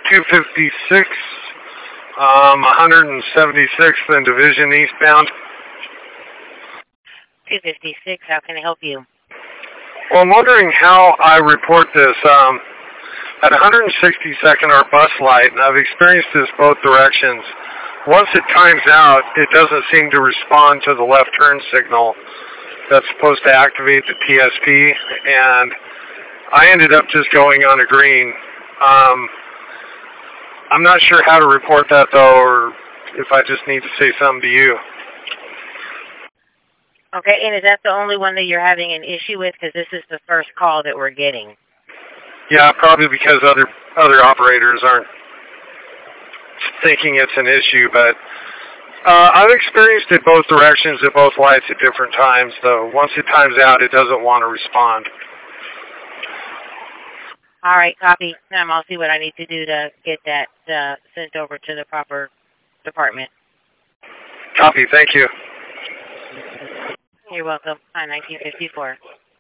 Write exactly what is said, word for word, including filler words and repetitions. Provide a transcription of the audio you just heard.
two fifty-six, um, one seventy-sixth and Division eastbound. two fifty-six, how can I help you? Well, I'm wondering how I report this. Um, at one sixty-second, our bus light, and I've experienced this both directions. Once it times out, it doesn't seem to respond to the left turn signal that's supposed to activate the T S P, and I ended up just going on a green. Um, I'm not sure how to report that, though, or if I just need to say something to you. Okay, and is that the only one that you're having an issue with? Because this is the first call that we're getting. Yeah, probably because other other operators aren't thinking it's an issue, but uh, I've experienced it both directions at both lights at different times, though. Once it times out, it doesn't want to respond. All right, copy. Um, I'll see what I need to do to get that uh, sent over to the proper department. Copy, thank you. You're welcome. On nineteen fifty-four.